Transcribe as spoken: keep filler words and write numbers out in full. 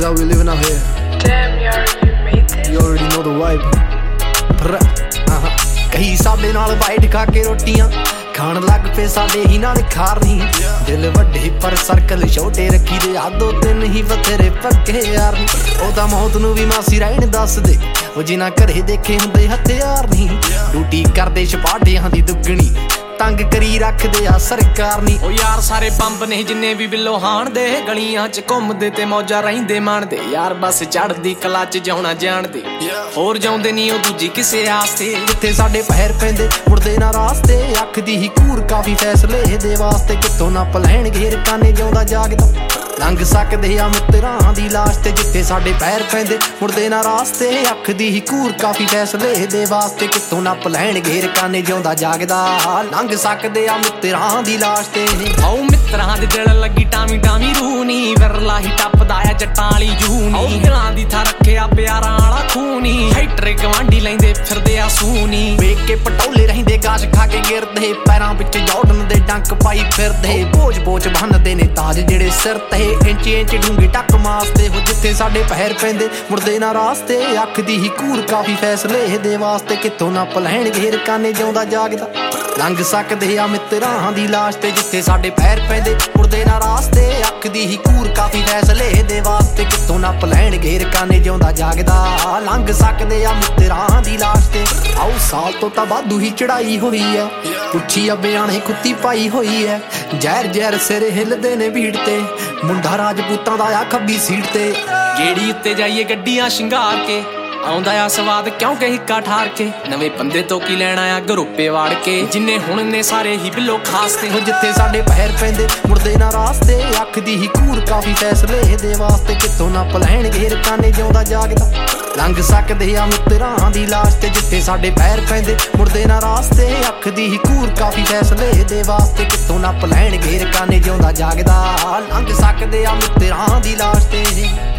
how we living out here. Damn, you already made this? You already know the vibe. uh-huh. ਕਈ ਸਾਡੇ ਨਾਲ white ਖਾ ਕੇ ਰੋਟੀਆਂ ਖਾਣ ਲੱਗ ਪਏ ਸਾਡੇ ਹੀ ਨਾਲ ਖਾਰਨੀ ਦਿਲ ਵੱਡੇ ਪਰ ਸਰਕਲ ਛੋਟੇ ਰੱਖੀ ਦੇ ਆ ਦੋ ਤਿੰਨ ਹੀ ਬਥੇਰੇ ਪੱਕੇ ਯਾਰ ਨੀ ਉਹਦਾ ਮੌਤ ਨੂੰ ਵੀ ਮਾਸੀ ਰਹਿਣ ਦੱਸ ਦੇ ਉਹ ਜਿਨ੍ਹਾਂ ਘਰੇ ਦੇਖੇ ਹੁੰਦੇ ਹਥਿਆਰ ਨਹੀਂ ਡਿਊਟੀ ਕਰਦੇ ਛਪਾਟਿਆਂ ਦੀ ਦੁੱਗਣੀ ਤੰਗ ਕਰੀ ਰੱਖਦੇ ਆ ਸਰਕਾਰ ਨੀ ਉਹ ਯਾਰ ਸਾਰੇ ਬੰਬ ਨੇ ਜਿੰਨੇ ਵੀ ਬਿੱਲੋ ਹਾਣਦੇ ਗਲੀਆਂ ਚ ਘੁੰਮਦੇ ਤੇ ਮੌਜਾਂ ਰਹਿੰਦੇ ਮਾਣਦੇ ਯਾਰ ਬਸ ਚੜ੍ਹਦੀ ਕਲਾ ਚ ਜਾਉਣਾ ਜਾਣਦੇ ਹੋਰ ਜਾਉਂਦੇ ਨੀ ਉਹ ਦੂਜੀ ਕਿਸੇ ਆਸਤੇ ਜਿੱਥੇ ਸਾਡੇ ਪਹਿਰ ਪੈਂਦੇ ਮੁੜਦੇ ਨਾ ਰਾਸਤੇ ਅੱਖ ਦੀ ਹੀ ਘੂਰ ਕਾਫੀ ਫੈਸਲੇ ਦੇ ਵਾਸਤੇ ਕਿੱਥੋਂ ਨਾ ਪਲੈਣ ਘੇਰ ਕਾਨੇ ਜਿਉਂਦਾ ਜਾਗਦਾ ਲੰਘ ਸਕਦੇ ਆ ਮਿੱਤਰਾਂ ਦੀ ਲਾਸ਼ ਤੇ ਜਿੱਥੇ ਸਾਡੇ ਪੈਰ ਪੈਂਦੇ ਮੁੜਦੇ ਨਾ ਰਾਸਤੇ ਅੱਖ ਦੀ ਹੀ ਘੂਰ ਕਾਫੀ ਫੈਸਲੇ ਦੇ ਵਾਸਤੇ ਕਿੱਥੋਂ ਨਾ ਪਲੈਣ ਘੇਰ ਕਾਨੇ ਜਿਉਂਦਾ ਜਾਗਦਾ ਲੰਘ ਸਕਦੇ ਆ ਮਿੱਤਰਾਂ ਦੀ ਲਾਸ਼ ਤੇ ਆਓ ਮਿੱਤਰਾਂ ਦੇ ਦਿਲ ਲੱਗੀ ਟਾਵੀ ਟਾਵੀ ਰੂਹ ਨੀ ਵਿਰਲਾ ਹੀ ਟੱਪਦਾ ਆ ਜੱਟਾਂ ਵਾਲੀ ਜੂਹ ਨੀ ਦਿਲਾਂ ਦੀ ਥਾਂ ਰੱਖਿਆ ਪਿਆਰਾਂ ਵਾਲਾ ਖੂਨੀ ਹਾਈਟਰ ਗਵਾਂਢੀ ਲੈਂਦੇ ਫਿਰਦੇ ਆ ਸੂਨੀ ਵੇਖ ਕੇ ਪਟੌਲੇ ਰਹਿੰਦੇ ਗਾਸ਼ ਖਾ ਕੇ ਗਿਰਦੇ ਪੈਰਾਂ ਵਿੱਚ ਜੌਰਡਨ ਦੇ ਡੰਕ ਪਾਈ ਫਿਰਦੇ ਬੋਝ ਬੋਝ ਬੰਨਦੇ ਨੇ ਤਾਜ ਜਿਹੜੇ ਸਿਰ ਤੇ ਇੰਚ ਇੰਚ ਡੂੰਗੀ ਟੱਕ ਮਾਸਤੇ ਹੋ ਜਿੱਥੇ ਸਾਡੇ ਪਹਿਰ ਪੈਂਦੇ ਮੁੜਦੇ ਨਾ ਰਾਸਤੇ ਅੱਖ ਦੀ ਹੀ ਘੂਰ ਕਾਫੀ ਫੈਸਲੇ ਦੇ ਵਾਸਤੇ ਕਿੱਥੋਂ ਨਾ ਪਲੈਣ ਘੇਰ ਕਾਨੇ ਜਿਉਂਦਾ ਜਾਗਦਾ ਲੰਘ ਸਕਦੇ ਆ ਮਿੱਤਰਾਂ ਦੀ ਲਾਸ਼ ਤੇ ਜਿੱਥੇ ਸਾਡੇ ਪੈਰ ਪੈਂਦੇ ਮੁੜਦੇ ਨਾ ਰਾਸਤੇ ਅੱਖ ਦੀ ਹੀ ਘੂਰ ਕਾਫੀ ਫੈਸਲੇ ਦੇ ਵਾਸਤੇ ਕਿੱਥੋਂ ਨਾ ਪਲੈਣ ਘੇਰ ਕਾਨੇ ਜਿਉਂਦਾ ਜਾਗਦਾ ਲੰਘ ਸਕਦੇ ਆ ਮਿੱਤਰਾਂ ਦੀ ਲਾਸ਼ ਤੇ ਆਓ ਸਾਲ ਤੋਂ ਤਾਂ ਵਾਧੂ ਹੀ ਚੜਾਈ ਹੋਈ ਐ ਪੁੱਛੀ ਆ ਬਿਆਣੇ ਕੁੱਤੀ ਪਾਈ ਹੋਈ ਐ ਜ਼ਹਿਰ ਜ਼ਹਿਰ ਸਿਰ ਹਿੱਲਦੇ ਨੇ ਭੀੜ ਤੇ ਮੁੰਡਾ ਰਾਜਪੂਤਾਂ ਦਾ ਆ ਖੱਬੀ ਸੀਟ ਤੇ ਗੇੜੀ ਉੱਤੇ ਜਾਈਏ ਗੱਡੀਆਂ ਸ਼ਿੰਗਾਰ ਕੇ ਆਉਂਦਾ ਆ ਸਵਾਦ ਕਿਉਂਕਿ ਹਿੱਕਾ ਠਾਰ ਕੇ ਨਵੇਂ ਬੰਦੇ ਤੋਂ ਕੀ ਲੈਣਾ ਆ ਗਰੁੱਪੇ ਵਾੜ ਕੇ ਜਿੰਨੇ ਹੁਣ ਨੇ ਸਾਰੇ ਹੀ ਬਿੱਲੋ ਖਾਸ ਤੇ ਹੋ ਜਿੱਥੇ ਸਾਡੇ ਪਹਿਰ ਪੈਂਦੇ ਮੁੜਦੇ ਨਾ ਰਾਸਤੇ ਅੱਖ ਦੀ ਹੀ ਘੂਰ ਕਾਫੀ ਫੈਸਲੇ ਦੇ ਵਾਸਤੇ ਕਿੱਥੋਂ ਨਾ ਪਲੈਣ ਘੇਰ ਕਾਨੇ ਜਿਉਂਦਾ ਜਾਗਦਾ ਲੰਘ ਸਕਦੇ ਆ ਮਿੱਤਰਾਂ ਦੀ ਲਾਸ਼ ਤੇ ਜਿੱਥੇ ਸਾਡੇ ਪੈਰ ਪੈਂਦੇ ਮੁੜਦੇ ਨਾ ਰਾਸਤੇ ਅੱਖ ਦੀ ਹੀ ਘੂਰ ਕਾਫੀ ਫੈਸਲੇ ਦੇ ਵਾਸਤੇ ਕਿੱਥੋਂ ਨਾ ਪਲੈਣ ਘੇਰ ਕਾਨੇ ਜਿਉਂਦਾ ਜਾਗਦਾ ਲੰਘ ਸਕਦੇ ਆ ਮਿੱਤਰਾਂ ਦੀ ਲਾਸ਼ ਤੇ